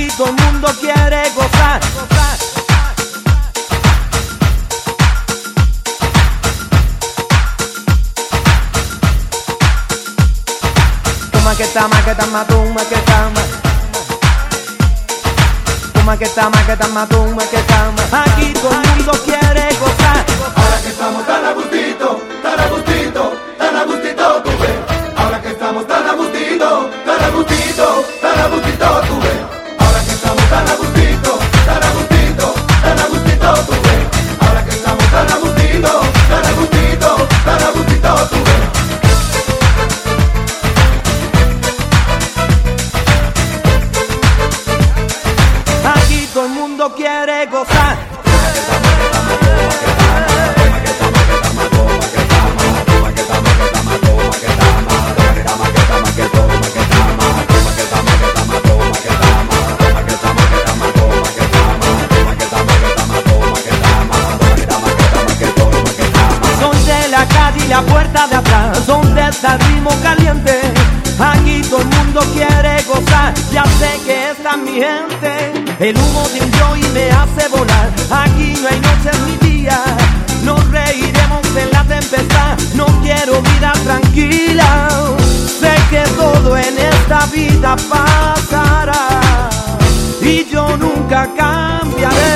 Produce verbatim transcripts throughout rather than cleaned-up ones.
Aquí todo el mundo quiere gozar. Toma que tama, que tama, toma que tama. Toma que tama, que tama, toma que tama. Aquí todo el mundo quiere gozar. Ahora que estamos tan a gustito, tan a gustito, tan a gustito, tú ves. Ahora que estamos tan a gustito, tan a gustito, tan a gustito, tú ves. Ahora que estamos tan a gustito, tan a gustito, tan a gustito, tú ves. Ahora que estamos tan a gustito, tan a gustito, tan a gustito, tú ves. Aquí todo el mundo quiere gozar. Son de la calle y la puerta de atrás, donde está el ritmo caliente. Aquí todo el mundo quiere gozar, ya sé que está mi gente. El humo de un joy me hace volar. Aquí no hay noches ni días, nos reiremos en la tempestad. No quiero vida tranquila, sé que todo en esta vida pasará y yo nunca cambiaré.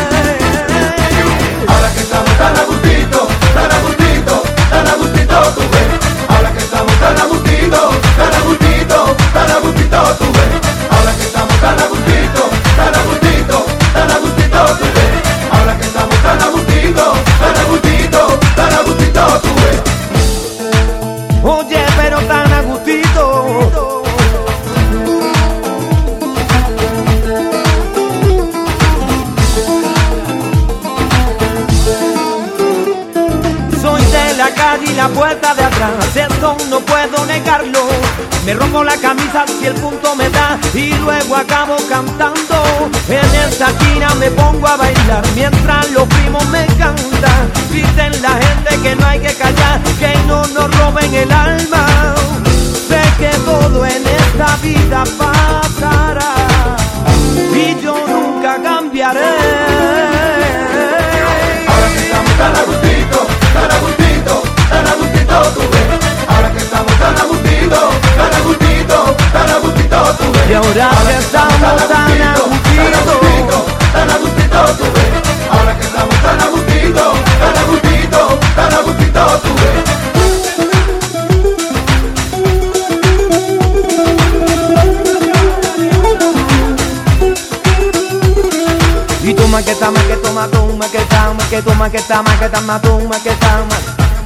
Ahora que estamos tan a gustito, tan a gustito, tan a gustito, tú ves. Ahora que estamos tan a gustito, tan a gustito, tan a gustito, tú ves. Ahora que estamos tan a gustito, tan a gustito, tan a gustito, tú ves. Ahora que estamos tan a gustito, tan a gustito, tan a gustito, tú ves. Oye, pero tan a gustito. Soy de la calle y la puerta de atrás, eso no puedo negarlo. Me rompo la camisa si el punto me da y luego acabo cantando. En esta esquina me pongo a bailar mientras los primos me cantan. Dicen la gente que no hay que callar, que no nos roben el alma. Sé que todo en esta vida pasará y yo nunca cambiaré. Ahora que estamos tan a gustito, tan a gustito, tan a gustito, tú ves. Ahora que estamos tan a gustito, tan a gustito, tan a gustito, tú ves. Y ahora que estamos tan a gustito, tan a gustito, tú ves. Ahora que estamos tan a gustito, tan a gustito, tan a gustito, tú ves. y toma que tama, que toma, toma que tama, que toma que tama, que tama, toma que tama.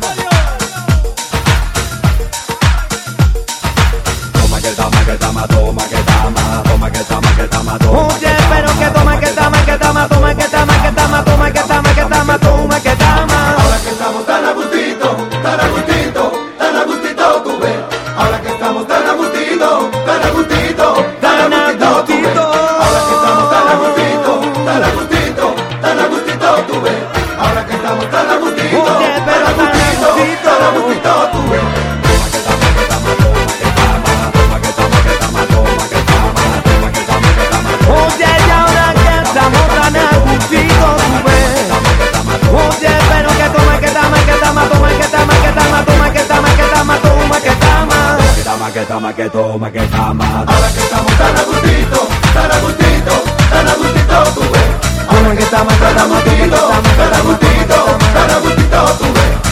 Toma que tama, que tama, toma que tama, toma que tama, que tama, toma. Oye, pero que toma, que tama, que tama, toma que tama, que tama, toma que tama, que tama, toma que tama. Ahora que estamos tan a gustito, tan a gustito, tan a gustito, tú ves. Ahora que estamos tan a gustito, tan a gustito, tan a gustito, tú ves. Ahora que estamos tan a gustito, tan a gustito, tan a gustito, tú ves. Ahora que estamos tan a gustito, Oye, pero tan a gustito, tan a gustito, tú ves. Toma que tama, que tama, toma que tama, toma que tama, que tama, toma que tama, toma que tama, que tama. Oye, y ahora que estamos tan a gustito, tú ves. Oye, pero que toma, que tama, que tama, toma que tama, que tama, toma que tama, que tama, toma que tama. Que tama, que tama, que toma, que tama. Ahora que estamos tan a gustito, tan a gustito, tan a gustito, tú ves. Toma que tama, que tama, toma que tama, que Tan a tama, gustito, toma que tama. tan a gustito, tú ves.